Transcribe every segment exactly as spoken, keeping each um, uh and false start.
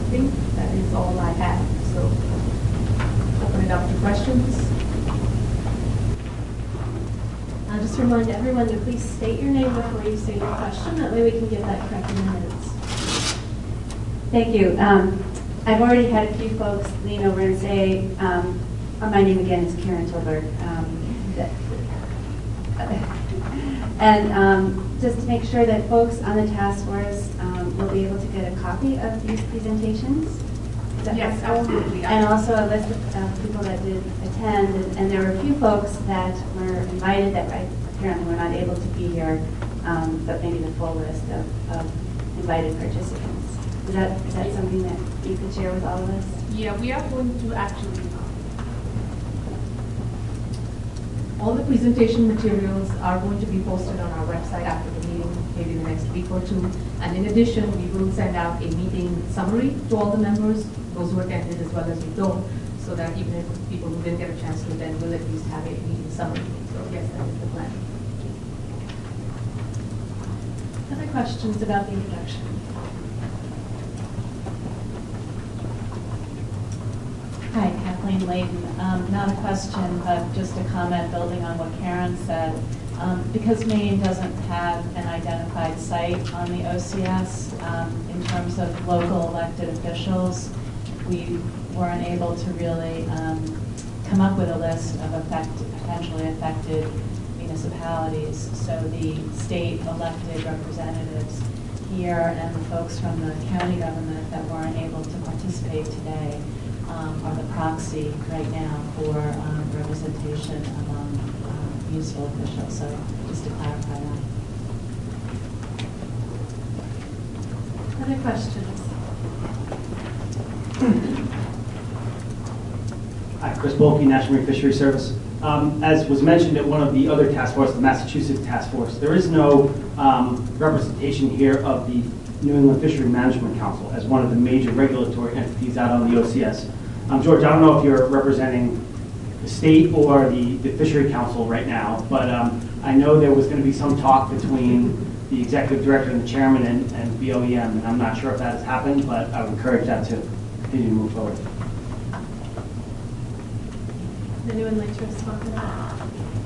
think that is all I have. So open it up to questions. I'll just remind everyone to please state your name before you say your question. That way we can get that correct in the minutes. Thank you. Um, I've already had a few folks lean over and say, um, oh, my name again is Karen Tilberg. Um, that, and um, just to make sure that folks on the task force um, will be able to get a copy of these presentations. Is that Yes, possible? absolutely. And also a list of uh, people that did attend. And, and there were a few folks that were invited that I, apparently were not able to be here, um, but maybe the full list of, of invited participants. Is that, is that something that you could share with all of us? Yeah, we are going to actually, all the presentation materials are going to be posted on our website after the meeting, maybe the next week or two. And in addition, we will send out a meeting summary to all the members, those who attended as well as who don't, so that even if people who didn't get a chance to attend will at least have a meeting summary. So yes, that is the plan. Other questions about the introduction? Hi, Kathleen Layton. Um, not a question, but just a comment building on what Karen said. Um, because Maine doesn't have an identified site on the O C S um, in terms of local elected officials, we weren't able to really um, come up with a list of affect, potentially affected municipalities. So the state elected representatives here and the folks from the county government that weren't able to participate today um, are the proxy right now for um, representation among um, municipal officials. So just to clarify that. Other questions? Hi, Chris Bolke, National Marine Fisheries Service. Um, as was mentioned at one of the other task forces, the Massachusetts task force, there is no um, representation here of the New England Fishery Management Council as one of the major regulatory entities out on the O C S. Um, George, I don't know if you're representing the state or the, the Fishery Council right now, but um, I know there was going to be some talk between the executive director and the chairman and, and B O E M, and I'm not sure if that has happened, but I would encourage that to continue to move forward. Anyone like to respond to that?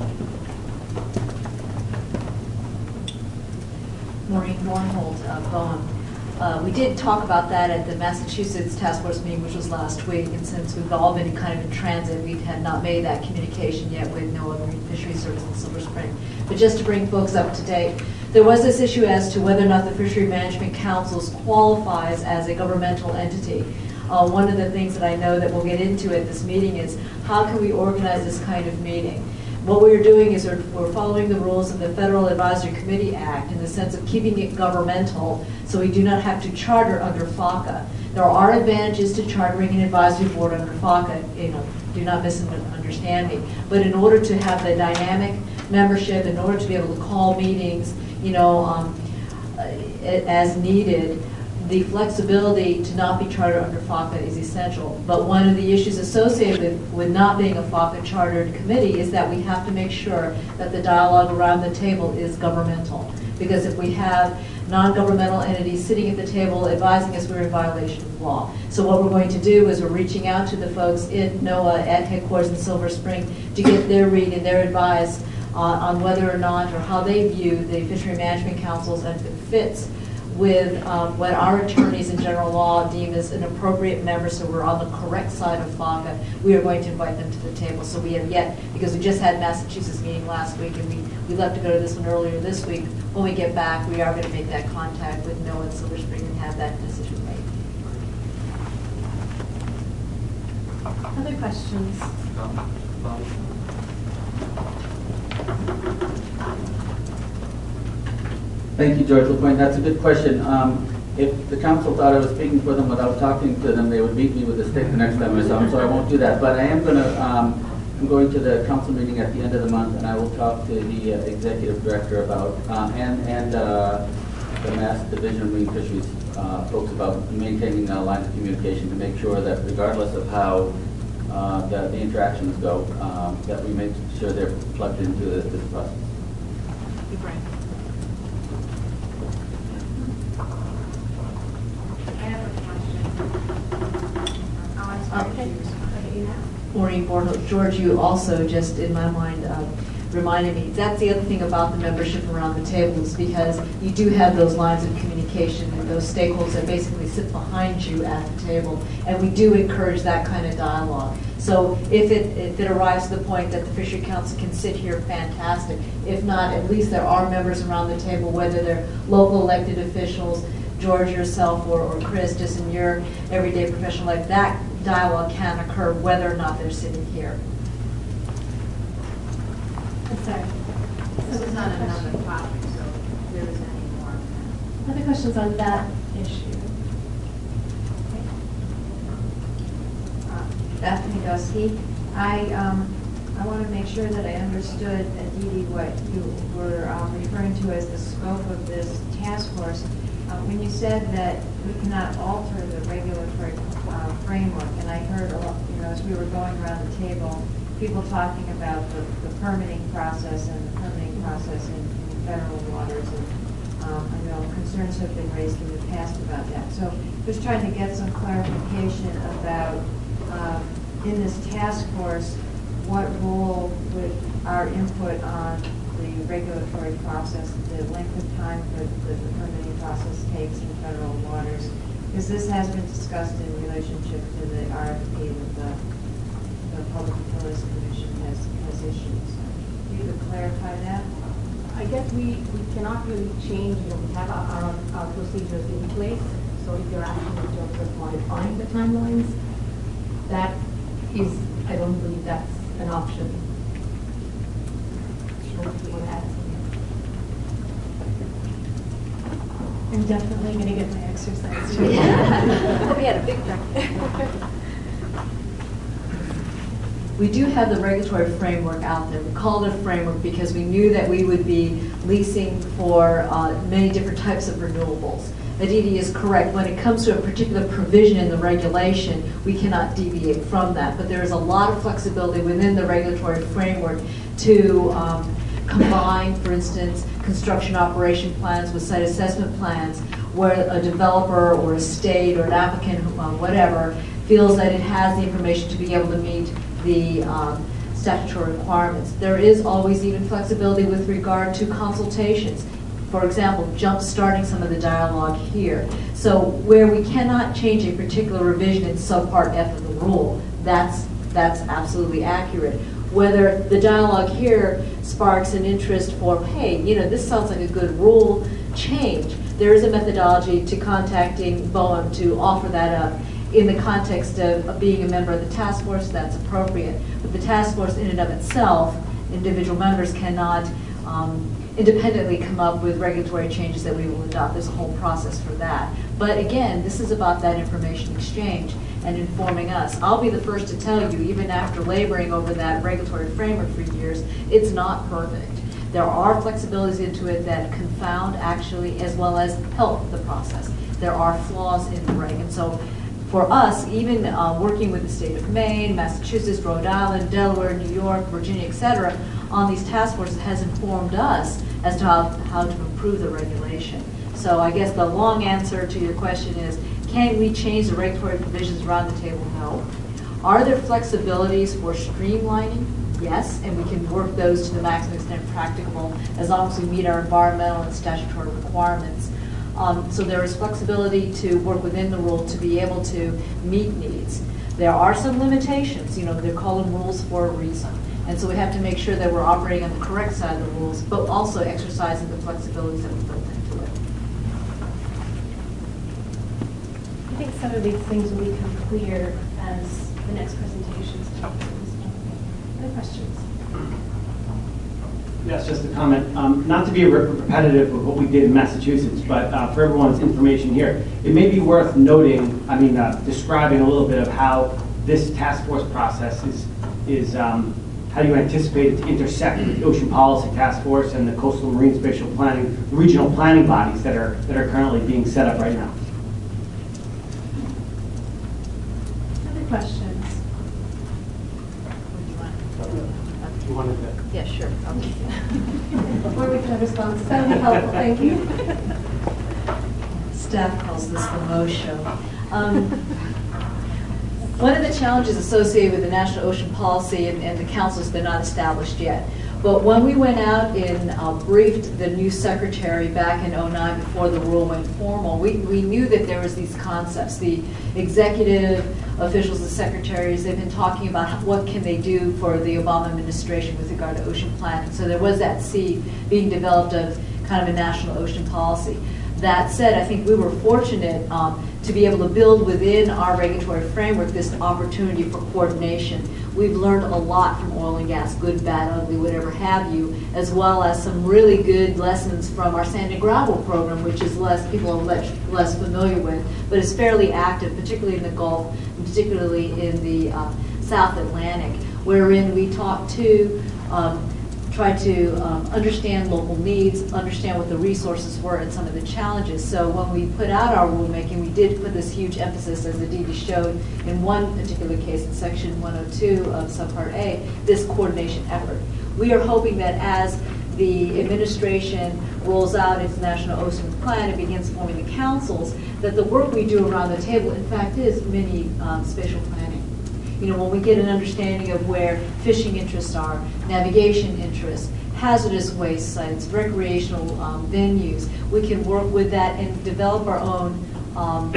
Maureen Nornholt, uh, Bowen. Uh, we did talk about that at the Massachusetts Task Force meeting, which was last week, and since we've all been kind of in transit, we had not made that communication yet with NOAA Marine Fisheries Service in Silver Spring. But just to bring folks up to date, there was this issue as to whether or not the Fishery Management Council qualifies as a governmental entity. Uh, one of the things that I know that we'll get into at this meeting is how can we organize this kind of meeting? What we're doing is we're, we're following the rules of the Federal Advisory Committee Act in the sense of keeping it governmental so we do not have to charter under FACA. There are advantages to chartering an advisory board under FACA, you know, do not misunderstand me. But in order to have the dynamic membership, in order to be able to call meetings, you know, um, as needed, the flexibility to not be chartered under FACA is essential. But one of the issues associated with, with not being a FACA chartered committee is that we have to make sure that the dialogue around the table is governmental. Because if we have non-governmental entities sitting at the table advising us, we're in violation of law. So what we're going to do is we're reaching out to the folks in NOAA at headquarters in Silver Spring to get their read and their advice uh, on whether or not or how they view the Fishery Management Councils and if it fits with um, what our attorneys in general law deem as an appropriate member, so we're on the correct side of FACA. We are going to invite them to the table. So we have yet, because we just had Massachusetts meeting last week, and we, we left to go to this one earlier this week. When we get back, we are going to make that contact with NOAA and Silver Spring and have that decision made. Other questions? Thank you, George LaPointe. That's a good question. Um, if the council thought I was speaking for them without talking to them, they would beat me with a stick the next time I saw them, so I won't do that. But I am going to, um, I'm going to the council meeting at the end of the month, and I will talk to the uh, executive director about, uh, and, and uh, the Mass Division of Marine Fisheries uh, folks about maintaining a line of communication to make sure that regardless of how uh, the, the interactions go, um, that we make sure they're plugged into this, this process. Good, Brian. I have a question. Maureen Bordeaux, George, you also just, in my mind, uh, reminded me, that's the other thing about the membership around the table is because you do have those lines of communication and those stakeholders that basically sit behind you at the table, and we do encourage that kind of dialogue. So if it, if it arrives to the point that the Fishery Council can sit here, fantastic. If not, at least there are members around the table, whether they're local elected officials, George, yourself, or, or Chris, just in your everyday professional life, that dialogue can occur whether or not they're sitting here. I'm sorry. This is on another topic, so if there is any more. Other questions on that issue? Uh, Bethany Dusky, I, um, I want to make sure that I understood, Aditi, what you were um, referring to as the scope of this task force. Uh, when you said that we cannot alter the regulatory uh, framework, and I heard a lot, you know, as we were going around the table, people talking about the, the permitting process and the permitting process in, in federal waters, and um, I know concerns have been raised in the past about that. So just trying to get some clarification about, um, in this task force, what role would our input on the regulatory process, the length of time that the, the permitting process takes in federal waters? Because this has been discussed in relationship to the R F P that the the Public Utilities Commission has, has issued. So if you could clarify that. I guess we, we cannot really change, you know, we have our, our, our procedures in place. So if you're asking in terms of modifying the timelines, that is, I don't believe that's an option. Sure, if you want to add something. I'm definitely going to get my exercise today. We had a big breakfast. We do have the regulatory framework out there. We called it a framework because we knew that we would be leasing for uh, many different types of renewables. Aditi is correct. When it comes to a particular provision in the regulation, we cannot deviate from that. But there is a lot of flexibility within the regulatory framework to um, combine, for instance, construction operation plans with site assessment plans, where a developer or a state or an applicant, uh, whatever, feels that it has the information to be able to meet the um, statutory requirements. There is always even flexibility with regard to consultations. For example, jump starting some of the dialogue here. So where we cannot change a particular revision in subpart F of the rule, that's, that's absolutely accurate. Whether the dialogue here sparks an interest for, hey, you know, this sounds like a good rule change, there is a methodology to contacting BOEM to offer that up. In the context of, of being a member of the task force, that's appropriate. But the task force in and of itself, individual members cannot um, independently come up with regulatory changes that we will adopt. There's a whole process for that. But again, this is about that information exchange and informing us. I'll be the first to tell you, even after laboring over that regulatory framework for years, it's not perfect. There are flexibilities into it that confound actually as well as help the process. There are flaws in the reg. And so for us, even uh, working with the state of Maine, Massachusetts, Rhode Island, Delaware, New York, Virginia, et cetera, on these task forces has informed us as to how, how to improve the regulation. So I guess the long answer to your question is, can we change the regulatory provisions around the table? No. Are there flexibilities for streamlining? Yes, and we can work those to the maximum extent practicable as long as we meet our environmental and statutory requirements. Um, so there is flexibility to work within the rule to be able to meet needs. There are some limitations, you know, they're called them rules for a reason. And so we have to make sure that we're operating on the correct side of the rules, but also exercising the flexibilities that we built into it. I think some of these things will become clear as the next presentations take place. Other questions? Yes, just a comment. Um, not to be re repetitive of what we did in Massachusetts, but uh, for everyone's information here, it may be worth noting, I mean, uh, describing a little bit of how this task force process is, is um, how you anticipate it to intersect with the Ocean Policy Task Force and the Coastal Marine Spatial Planning, the regional planning bodies that are, that are currently being set up right now. Other questions? You wanted to Yeah, sure. Okay. Before we can have responses, that would be helpful. Thank you. Staff calls this the Mo Show. Um, one of the challenges associated with the National Ocean Policy, and, and the council's been not established yet, but when we went out and uh, briefed the new secretary back in oh nine before the rule went formal, we, we knew that there was these concepts. The executive officials, the secretaries, they've been talking about what can they do for the Obama administration with regard to ocean planning. So there was that seed being developed of kind of a national ocean policy. That said, I think we were fortunate um, to be able to build within our regulatory framework this opportunity for coordination. We've learned a lot from oil and gas, good, bad, ugly, whatever have you, as well as some really good lessons from our sand and gravel program, which is less, people are much less familiar with, but is fairly active, particularly in the Gulf, and particularly in the uh, South Atlantic, wherein we talk to um, try to um, understand local needs, understand what the resources were and some of the challenges. So when we put out our rulemaking, we did put this huge emphasis, as Aditi showed in one particular case in section one oh two of subpart A, this coordination effort. We are hoping that as the administration rolls out its National Ocean Plan and begins forming the councils, that the work we do around the table, in fact, is mini um, spatial planning. You know, when we get an understanding of where fishing interests are, navigation interests, hazardous waste sites, recreational um, venues, we can work with that and develop our own um,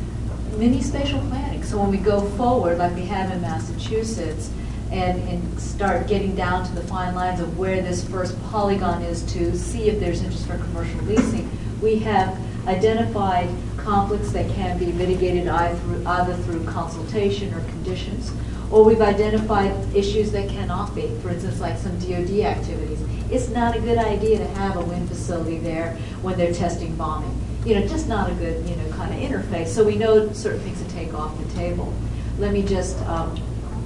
mini spatial planning. So when we go forward, like we have in Massachusetts, and, and start getting down to the fine lines of where this first polygon is to see if there's interest for commercial leasing, we have identified conflicts that can be mitigated either through, either through consultation or conditions, or we've identified issues that cannot be, for instance, like some D O D activities. It's not a good idea to have a wind facility there when they're testing bombing. You know, just not a good, you know, kind of interface. So we know certain things to take off the table. Let me just um,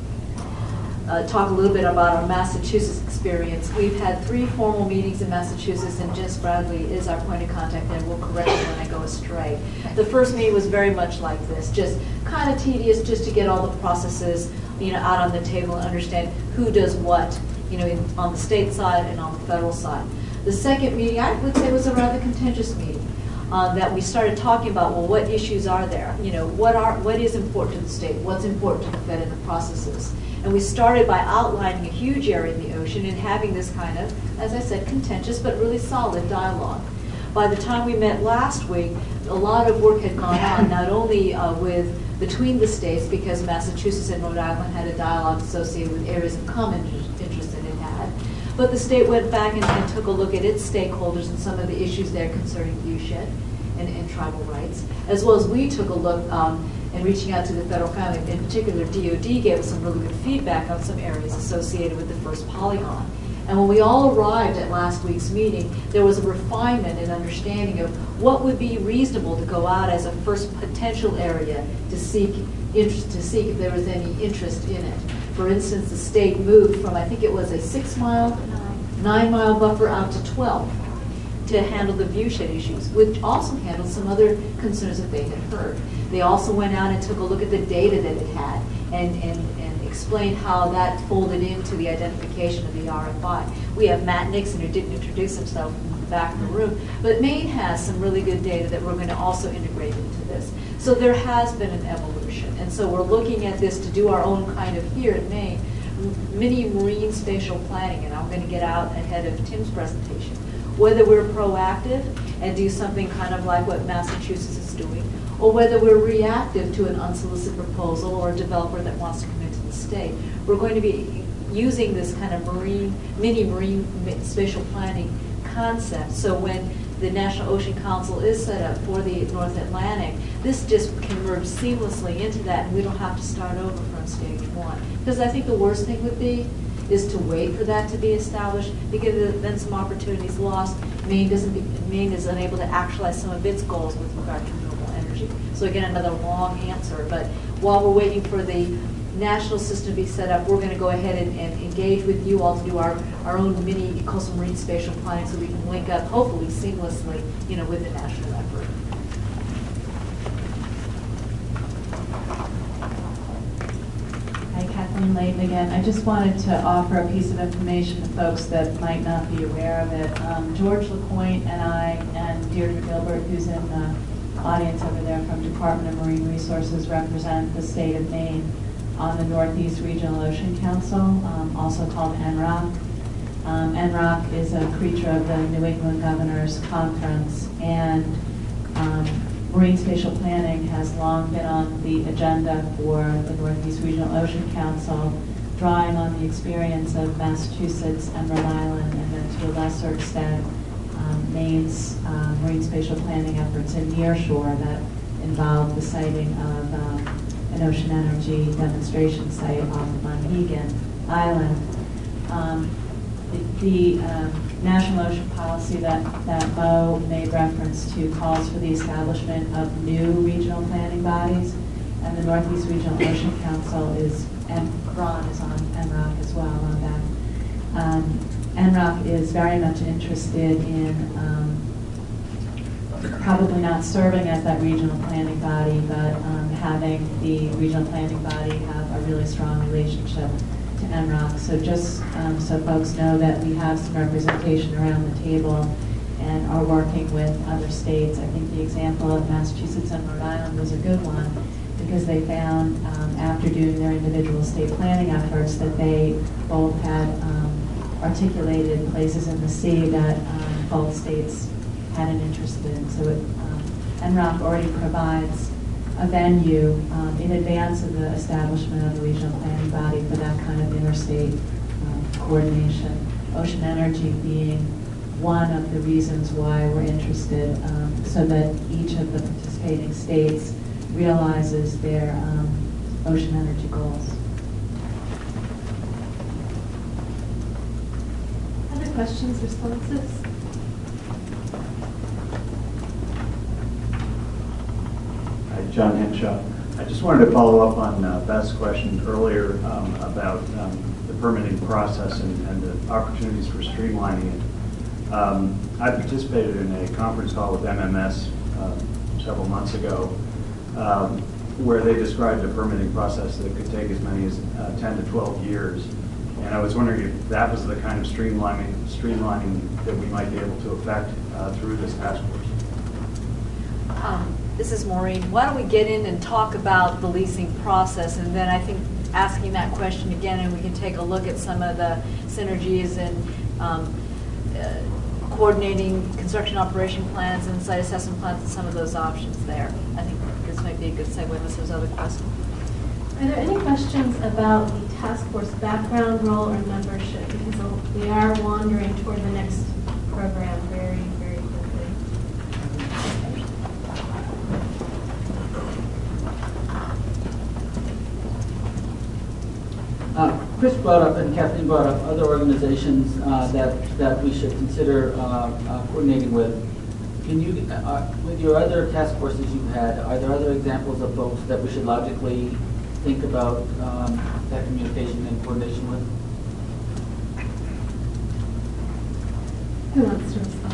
Uh, talk a little bit about our Massachusetts experience. We've had three formal meetings in Massachusetts, and Jess Bradley is our point of contact, and will correct me when I go astray. The first meeting was very much like this, just kind of tedious, just to get all the processes, you know, out on the table and understand who does what, you know, in, on the state side and on the federal side. The second meeting, I would say, was a rather contentious meeting. Uh, that we started talking about, well, what issues are there? You know, what are what is important to the state? What's important to the Fed in the processes? And we started by outlining a huge area in the ocean and having this kind of, as I said, contentious but really solid dialogue. By the time we met last week, a lot of work had gone on, not only uh, with between the states, because Massachusetts and Rhode Island had a dialogue associated with areas of common interest that it had, but the state went back and, and took a look at its stakeholders and some of the issues there concerning viewshed and, and tribal rights, as well as we took a look um, and reaching out to the federal government. In particular, D O D gave us some really good feedback on some areas associated with the first polygon. And when we all arrived at last week's meeting, there was a refinement and understanding of what would be reasonable to go out as a first potential area to seek interest, to seek if there was any interest in it. For instance, the state moved from, I think it was a six mile, nine mile buffer out to twelve to handle the viewshed issues, which also handled some other concerns that they had heard. They also went out and took a look at the data that it had and, and, and explained how that folded into the identification of the R F I. We have Matt Nixon, who didn't introduce himself in the back of the room, but Maine has some really good data that we're going to also integrate into this. So there has been an evolution, and so we're looking at this to do our own kind of, here at Maine, mini marine spatial planning, and I'm going to get out ahead of Tim's presentation. Whether we're proactive and do something kind of like what Massachusetts is doing, or whether we're reactive to an unsolicited proposal or a developer that wants to come into the state. We're going to be using this kind of marine, mini marine spatial planning concept. So when the National Ocean Council is set up for the North Atlantic, this just can merge seamlessly into that, and we don't have to start over from stage one. Because I think the worst thing would be is to wait for that to be established, because then some opportunities lost. Maine doesn't be, Maine is unable to actualize some of its goals with regard to renewable energy. So again, another long answer, but while we're waiting for the national system to be set up, we're going to go ahead and, and engage with you all to do our, our own mini coastal marine spatial planning so we can link up, hopefully seamlessly, you know, with the national effort. Hi, Kathleen Layton again. I just wanted to offer a piece of information to folks that might not be aware of it. Um, George LaPointe and I, and Deirdre Gilbert, who's in the audience over there from Department of Marine Resources represent the state of Maine on the Northeast Regional Ocean Council, um, also called N R O C. Um, N R O C is a creature of the New England Governors Conference, and um, marine spatial planning has long been on the agenda for the Northeast Regional Ocean Council, drawing on the experience of Massachusetts and Rhode Island, and then to a lesser extent, um, Maine's uh, marine spatial planning efforts in nearshore that involved the siting of um, an ocean energy demonstration site off of Monhegan Island. Um, the the um, National Ocean Policy that, that Mo made reference to calls for the establishment of new regional planning bodies, and the Northeast Regional Ocean Council is, and Ron is on N R O C as well on that. Um, N R O C is very much interested in um, probably not serving as that regional planning body, but um, having the regional planning body have a really strong relationship to N R O C. So just um, so folks know that we have some representation around the table and are working with other states. I think the example of Massachusetts and Rhode Island was a good one, because they found um, after doing their individual state planning efforts that they both had um, articulated places in the sea that um, both states had an interest in. So it, um, N R O C already provides a venue um, in advance of the establishment of a regional planning body for that kind of interstate um, coordination. Ocean energy being one of the reasons why we're interested, um, so that each of the participating states realizes their um, ocean energy goals. Other questions, responses? Hi, John Henshaw. I just wanted to follow up on uh, Beth's question earlier um, about um, the permitting process and, and the opportunities for streamlining it. Um, I participated in a conference call with M M S uh, several months ago, um, where they described a permitting process that could take as many as uh, ten to twelve years. And I was wondering if that was the kind of streamlining, streamlining that we might be able to affect uh, through this task force. Um, This is Maureen. Why don't we get in and talk about the leasing process, and then I think asking that question again, and we can take a look at some of the synergies and um, uh, coordinating construction operation plans and site assessment plans and some of those options there. I think this might be a good segue unless there's other questions. Are there any questions about the task force background, role, or membership? Because we are wandering toward the next program very, very quickly. Uh, Chris brought up and Kathleen brought up other organizations uh, that, that we should consider uh, uh, coordinating with. Can you, uh, with your other task forces you've had, are there other examples of folks that we should logically think about um, that communication and coordination with? Who wants to respond?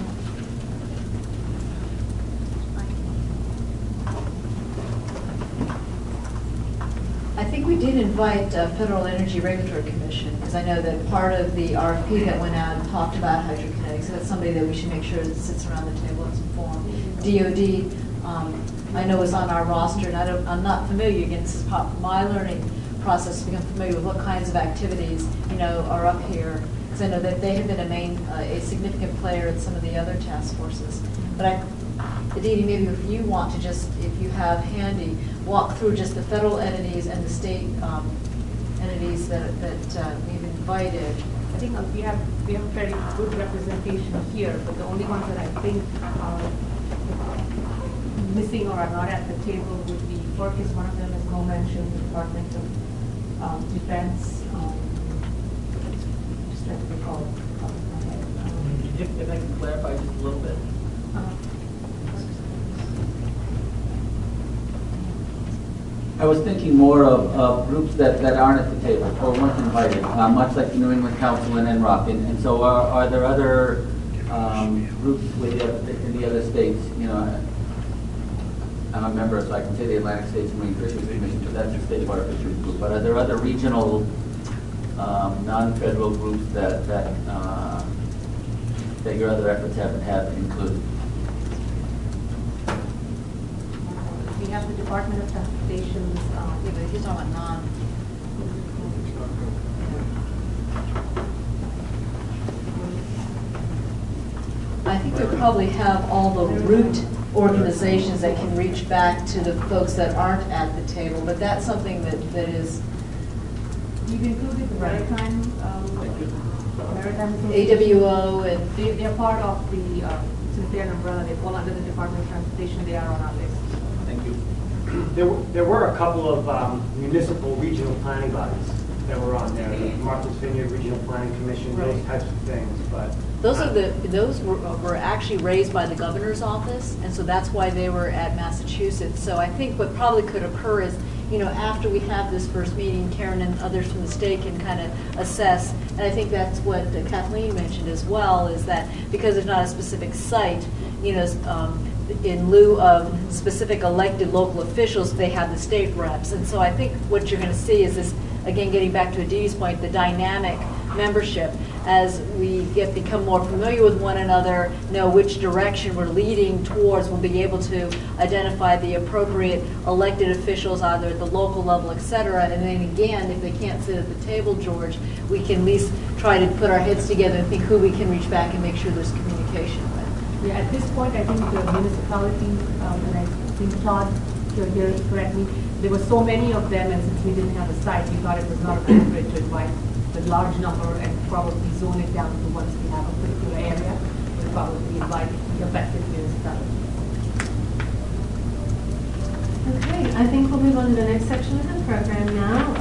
I think we did invite uh, Federal Energy Regulatory Commission, because I know that part of the R F P that went out talked about hydrokinetics, so that's somebody that we should make sure that sits around the table and informed. D O D, um, I know is on our roster, and I don't, I'm not familiar, again, this is part of my learning process to become familiar with what kinds of activities, you know, are up here, because I know that they have been a main, uh, a significant player in some of the other task forces. But I, Aditi, maybe if you want to just, if you have handy, walk through just the federal entities and the state um, entities that, that uh, we've invited. I think uh, we have we have very good representation here, but the only ones that I think are missing or are not at the table would be FERC is one of them, as Mo mentioned, the Department of um, Defense. Um, just trying to recall. Um, If, if I can clarify just a little bit. uh, I was thinking more of, of groups that, that aren't at the table or weren't invited, uh, much like the New England Council and N R O C. And, and so are, are there other um, groups with the, other- in the other states? You know, I'm a member, so I can say the Atlantic States Marine Fisheries Commission, but that's a state water fisheries group. But are there other regional, um, non-federal groups that, that, uh, that your other efforts have, have included? have the Department of Transportation's, uh, Yeah, but he's talking about non. I think we probably have all the root organizations that can reach back to the folks that aren't at the table, but that's something that, that is we've included the Maritime, um, Maritime. A W O and, They, they're part of the, uh, since they're an umbrella, they fall under the Department of Transportation, they are on our list. Thank you. There were, there were a couple of um, municipal regional planning bodies that were on there, the Martha's Vineyard Regional Planning Commission, those Right. types of things, but. those are the, those were, were actually raised by the governor's office, and so that's why they were at Massachusetts. So I think what probably could occur is, you know, after we have this first meeting, Karen and others from the state can kind of assess, and I think that's what Kathleen mentioned as well, is that because there's not a specific site, you know, um, in lieu of specific elected local officials, they have the state reps. And so I think what you're going to see is this, again, getting back to Aditi's point, the dynamic membership. As we get become more familiar with one another, know which direction we're leading towards, we'll be able to identify the appropriate elected officials, either at the local level, et cetera. And then again, if they can't sit at the table, George, we can at least try to put our heads together and think who we can reach back and make sure there's communication with. Yeah, at this point, I think the municipality, um, and I think Todd, you're here to correct me, there were so many of them, and since we didn't have a site, we thought it was not appropriate to invite the large number and probably zone it down to once we have a particular area, we'll probably invite the affected municipalities. Okay, I think we'll move on to the next section of the program now.